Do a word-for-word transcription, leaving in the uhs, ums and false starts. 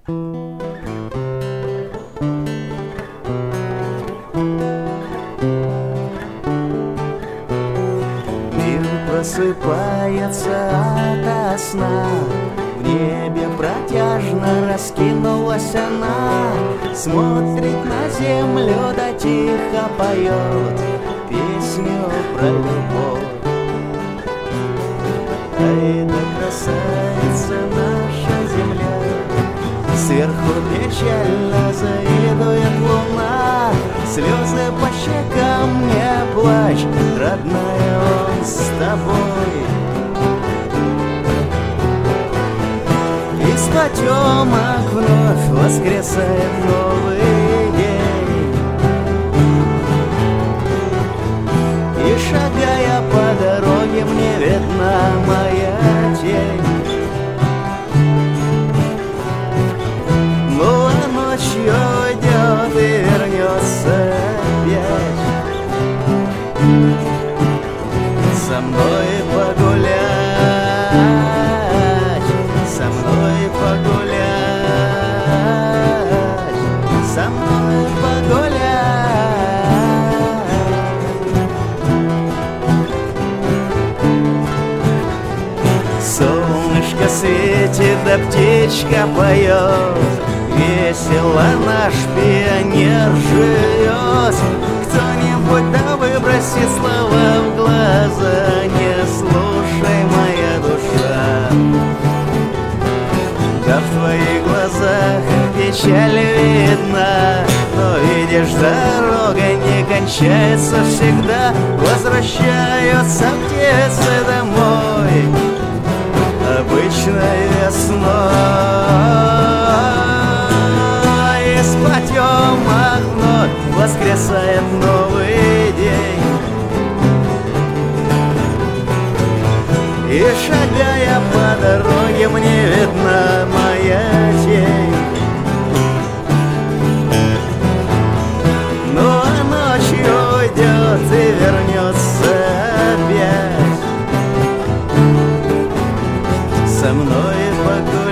Мир просыпается ото сна, в небе протяжно раскинулась она, смотрит на землю да тихо поет песню про любовь. Ай да красавица наша земля, сверху печально заедует луна, слезы по щекам не плачь, родная, он с тобой. Из потемок вновь воскресает новый день, и шагая по дороге мне видна моя тень. Ну а ночью уйдет и вернется опять со мной погулять, со мной погулять, со мной погулять. Солнышко светит, да птичка поет, весело наш пионер живет. Кто-нибудь да выбросит слова в глаза, не слушай, моя душа. Да в твоих глазах печаль видна, но видишь, дорога не кончается всегда, возвращаются птицы домой обычной весной. Из потемок вновь воскресает новый день, и шагая по дороге мне видна моя тень. Ну а ночью уйдет и вернется опять со мной погулять.